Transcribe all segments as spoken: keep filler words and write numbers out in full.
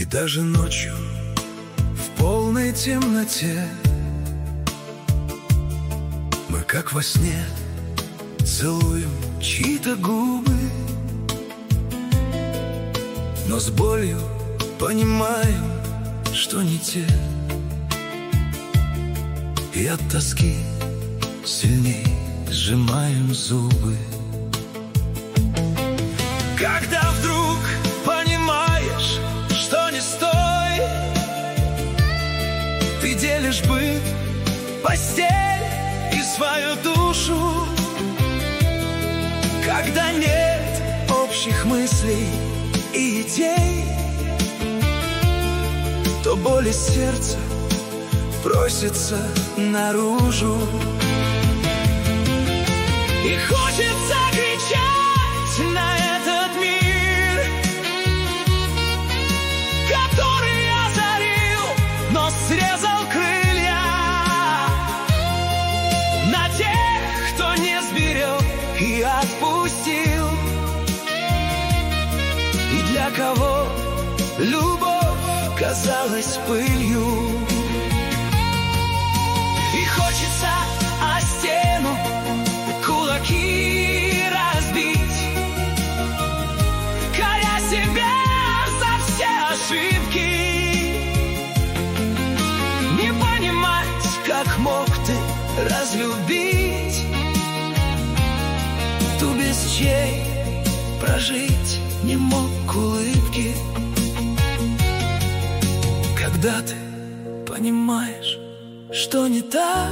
И даже ночью в полной темноте мы, как во сне, целуем чьи-то губы, но с болью понимаем, что не те. И от тоски сильней сжимаем зубы. Когда вдруг понимаешь, что не стоит, ты делишь быт, постель и свою душу. Когда нет общих мыслей и идей, то боль из сердца просится наружу. И хочется кричать на этот мир, который озарил, но срезал крылья, на тех, кто не сберег и отпустил, и для кого любовь казалась пылью. И хочется о стену кулаки разбить, коря себя за все ошибки. Не понимать, как мог ты разлюбить ту, без чьей прожить не мог улыбки. Когда ты понимаешь, что не так,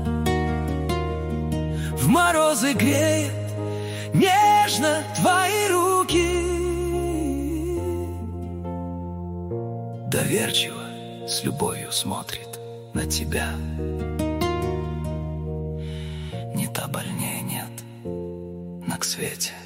в морозы греет нежно твои руки, доверчиво с любовью смотрит на тебя. Ни та больнее нет на свете.